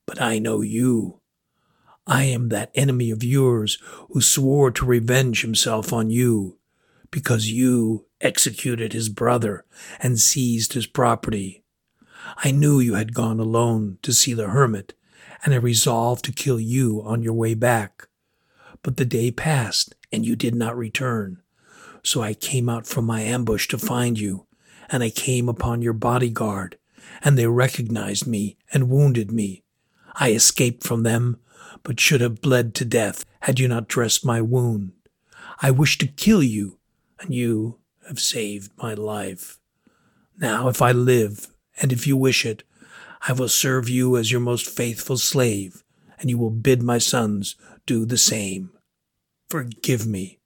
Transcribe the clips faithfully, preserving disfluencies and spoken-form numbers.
But I know you. I am that enemy of yours who swore to revenge himself on you, because you executed his brother and seized his property. I knew you had gone alone to see the hermit, and I resolved to kill you on your way back. But the day passed, and you did not return. So I came out from my ambush to find you, and I came upon your bodyguard, and they recognized me and wounded me. I escaped from them, but should have bled to death had you not dressed my wound. I wished to kill you, and you have saved my life. Now, if I live, and if you wish it, I will serve you as your most faithful slave, and you will bid my sons do the same. Forgive me."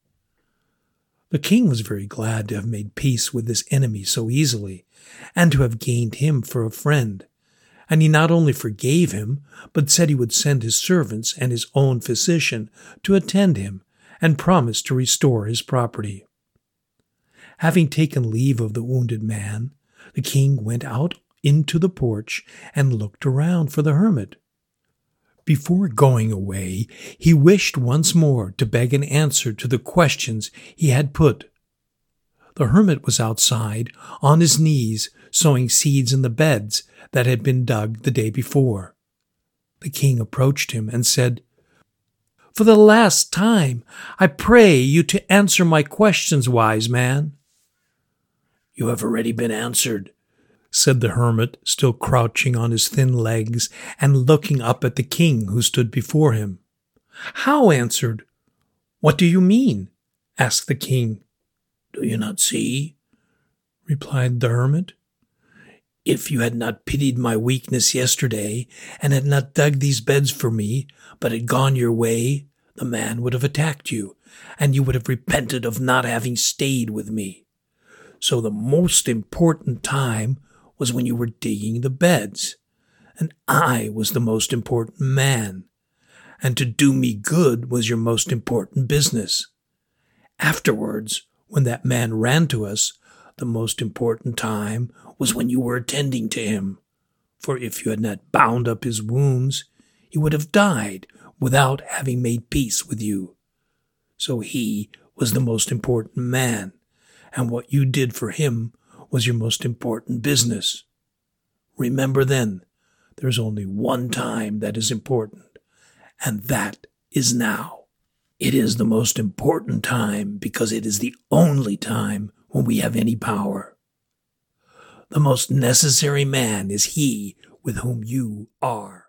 The king was very glad to have made peace with this enemy so easily, and to have gained him for a friend. And he not only forgave him, but said he would send his servants and his own physician to attend him, and promised to restore his property. Having taken leave of the wounded man, the king went out into the porch and looked around for the hermit. Before going away, he wished once more to beg an answer to the questions he had put. The hermit was outside, on his knees, sowing seeds in the beds that had been dug the day before. The king approached him and said, "For the last time, I pray you to answer my questions, wise man." "You have already been answered," said the hermit, still crouching on his thin legs and looking up at the king who stood before him. "How answered? What do you mean?" asked the king. "Do you not see?" replied the hermit. "If you had not pitied my weakness yesterday, and had not dug these beds for me, but had gone your way, the man would have attacked you, and you would have repented of not having stayed with me. So the most important time was when you were digging the beds, and I was the most important man, and to do me good was your most important business. Afterwards, when that man ran to us, the most important time was when you were attending to him, for if you had not bound up his wounds, he would have died without having made peace with you. So he was the most important man, and what you did for him was your most important business. Remember then, there's only one time that is important, and that is now. It is the most important time because it is the only time when we have any power. The most necessary man is he with whom you are.